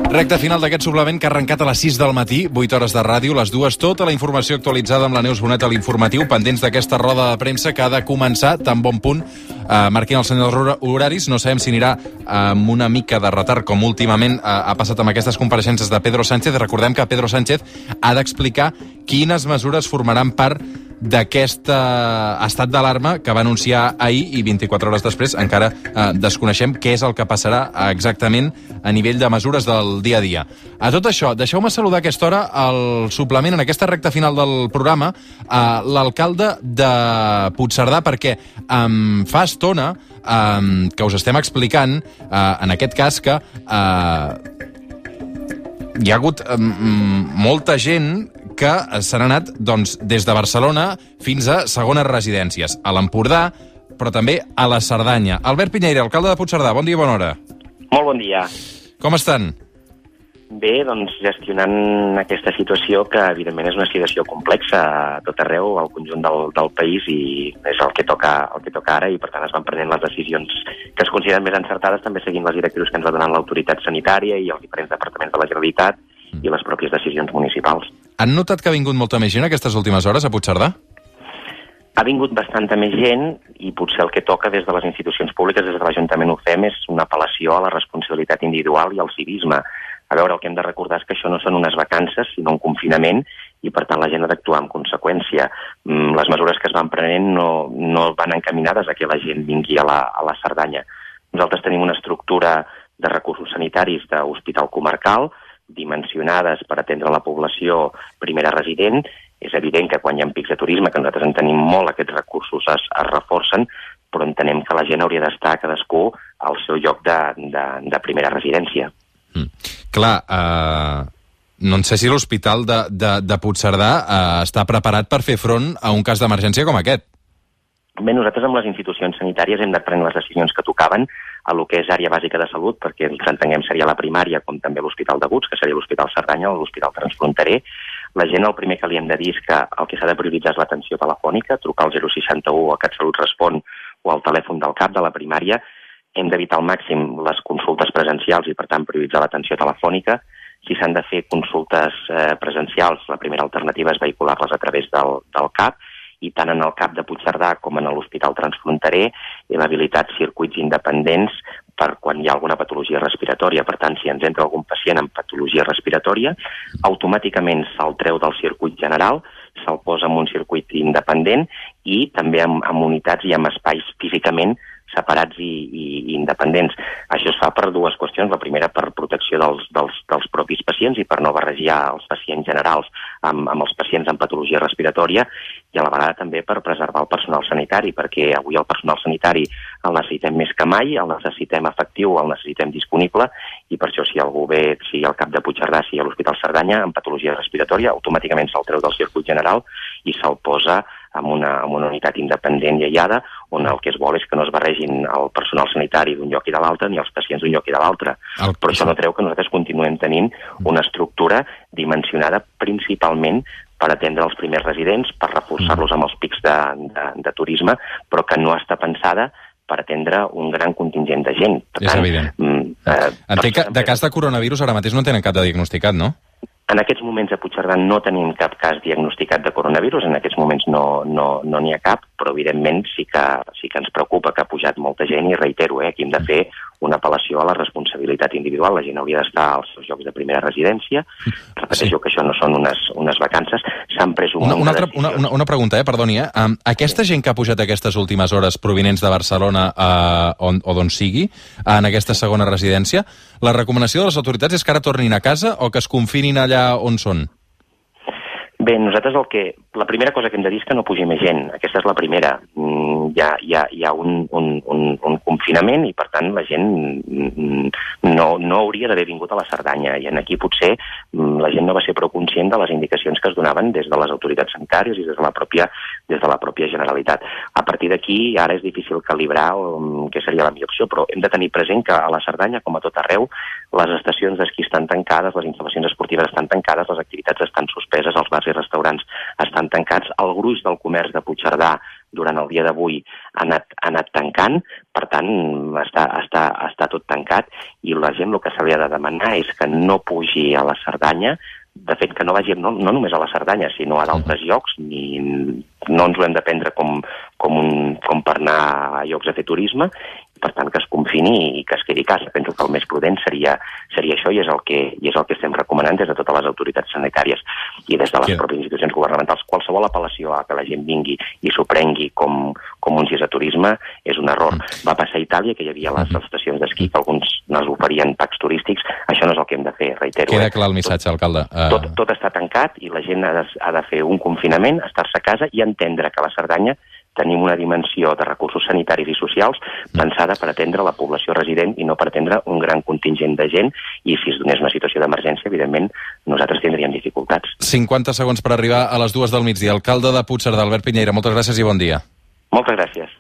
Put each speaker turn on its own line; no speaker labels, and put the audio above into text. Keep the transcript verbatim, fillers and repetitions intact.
Recte final d'aquest suplement que ha arrencat a les sis del matí, vuit hores de ràdio, les dues, tota la informació actualitzada amb la Neus Bonet a l'informatiu, pendents d'aquesta roda de premsa que ha de començar tan bon punt. Uh, marquin els senyals horaris, no sabem si anirà uh, amb una mica de retard, com últimament uh, ha passat amb aquestes compareixences de Pedro Sánchez. Recordem que Pedro Sánchez ha d'explicar quines mesures formaran part d'aquest uh, estat d'alarma que va anunciar ahir i vint-i-quatre hores després encara uh, desconeixem què és el que passarà exactament a nivell de mesures del dia a dia. A tot això, deixeu-me saludar a aquesta hora el suplement en aquesta recta final del programa uh, l'alcalde de Puigcerdà, perquè um, fa estona um, que us estem explicant uh, en aquest cas que uh, hi ha hagut um, molta gent que se n'ha anat doncs, des de Barcelona fins a segones residències, a l'Empordà, però també a la Cerdanya. Albert Piñeira, alcalde de Puigcerdà, bon dia i bona hora.
Molt bon dia.
Com estan?
Bé, doncs gestionant aquesta situació que evidentment és una situació complexa a tot arreu, al conjunt del, del país, i és el que toca el que toca ara, i per tant es van prenent les decisions que es consideren més encertades, també seguint les directrius que ens va donant l'autoritat sanitària i els diferents departaments de la Generalitat mm. i les pròpies decisions municipals.
Han notat que ha vingut molta més gent aquestes últimes hores a Puigcerdà?
Ha vingut bastanta més gent i potser el que toca des de les institucions públiques, des de l'Ajuntament ho fem, és una apel·lació a la responsabilitat individual i al civisme. A veure, el que hem de recordar és que això no són unes vacances, sinó un confinament, i per tant la gent ha d'actuar en conseqüència. Les mesures que es van prenent no, no van encaminades a que la gent vingui a la, a la Cerdanya. Nosaltres tenim una estructura de recursos sanitaris d'hospital comarcal, dimensionades per atendre la població primera resident. És evident que quan hi ha pics de turisme, que nosaltres en tenim molt, aquests recursos es, es reforcen, però entenem que la gent hauria d'estar cadascú al seu lloc de, de, de primera residència.
Mm. Clar, uh, no sé si l'hospital de, de, de Puigcerdà uh, està preparat per fer front a un cas d'emergència com aquest.
Bé, nosaltres amb les institucions sanitàries hem de prendre les decisions que tocaven a lo que és àrea bàsica de salut, perquè ens entenguem seria la primària, com també l'Hospital d'Aguts, que seria l'Hospital Cerdanya o l'Hospital Transfronterer. La gent el primer que li hem de dir és que el que s'ha de prioritzar és l'atenció telefònica, trucar al zero seixanta u a CatSalut Respon o al telèfon del CAP de la primària. Hem d'evitar al màxim les consultes presencials i, per tant, prioritzar l'atenció telefònica. Si s'han de fer consultes eh, presencials, la primera alternativa és vehicular-les a través del, del CAP, i tant en el CAP de Puigcerdà com en l'Hospital Transfronterer hem habilitat circuits independents per quan hi ha alguna patologia respiratòria. Per tant, si ens entra algun pacient amb patologia respiratòria, automàticament se'l treu del circuit general, se'l posa en un circuit independent i també amb, amb unitats i amb espais físicament separats i, i, i independents. Això es fa per dues qüestions. La primera, per protecció dels, dels, dels propis pacients i per no barrejar els pacients generals amb, amb els pacients amb patologia respiratòria, i a la vegada també per preservar el personal sanitari, perquè avui el personal sanitari el necessitem més que mai, el necessitem efectiu, el necessitem disponible, i per això si algú ve, sigui al CAP de Puigcerdà, sigui a l'Hospital Cerdanya, amb patologia respiratòria, automàticament se'l treu del circuit general i se'l posa amb una, amb una unitat independent i aïllada, on el que es vol és que no es barregin el personal sanitari d'un lloc i de l'altre ni els pacients d'un lloc i de l'altre. El... Però això no treu que nosaltres continuem tenint una estructura dimensionada principalment per atendre els primers residents, per reforçar-los amb els pics de, de, de turisme, però que no està pensada per atendre un gran contingent de gent. Per
és
tant,
evident.
Mm, eh,
Entenc que de cas de coronavirus ara mateix no tenen cap de diagnosticat, no?
En aquests moments a Puigcerdà no tenim cap cas diagnosticat de coronavirus, en aquests moments no n'hi no, no ha cap, però evidentment sí que, sí que ens preocupa que ha pujat molta gent, i reitero, eh, aquí hem de fer una apel·lació a la responsabilitat individual. La gent hauria d'estar als seus llocs de primera residència. Repeteixo sí. que això no són unes, unes vacances, s'han pres un
una,
munt
una,
de
altra,
decisions.
una, una pregunta, eh, perdoni. Eh? Um, aquesta sí. gent que ha pujat aquestes últimes hores provinents de Barcelona uh, on, o d'on sigui, en aquesta segona residència, la recomanació de les autoritats és que ara tornin a casa o que es confinin allà on són?
Bé, nosaltres el que... La primera cosa que hem de dir és que no pugi més gent. Aquesta és la primera. Mm, hi ha, hi ha, hi ha un, un, un, un confinament i, per tant, la gent no, no hauria d'haver vingut a la Cerdanya. I aquí potser la gent no va ser prou conscient de les indicacions que es donaven des de les autoritats sanitàries i des de la pròpia, des de la pròpia Generalitat. A partir d'aquí, ara és difícil calibrar um, què seria la millor opció, però hem de tenir present que a la Cerdanya, com a tot arreu, les estacions d'esquí estan tancades, les instal·lacions esportives estan tancades, les activitats estan suspeses, els bars i restaurants estan tancats. El gruix del comerç de Puigcerdà durant el dia d'avui ha anat, ha anat tancant, per tant, està, està, està tot tancat, i la gent el que se li ha de demanar és que no pugi a la Cerdanya, de fet, que no vagi no, no només a la Cerdanya, sinó a d'altres llocs, ni, no ens ho hem de prendre com, com, un, com per anar a llocs a fer turisme, per tant, que es confini i que es quedi a casa. Penso que el més prudent seria, seria això, i és, el que, i és el que estem recomanant des de totes les autoritats sanitàries i des de les pròpies institucions governamentals. Qualsevol apel·lació a que la gent vingui i s'ho prengui com, com uns dies de turisme és un error. Va passar a Itàlia, que hi havia les estacions d'esquí, que alguns nos oferien packs turístics. Això no és el que hem de fer, reitero.
Queda clar el missatge, alcalde.
Uh... Tot, tot està tancat i la gent ha de, ha de fer un confinament, estar-se a casa i entendre que a la Cerdanya tenim una dimensió de recursos sanitaris i socials pensada per atendre la població resident i no per atendre un gran contingent de gent, i si es donés una situació d'emergència, evidentment, nosaltres tindríem dificultats.
cinquanta segons per arribar a les dues del migdia. Alcalde de Puigcerdà, Albert Piñeira, moltes gràcies i bon dia.
Moltes gràcies.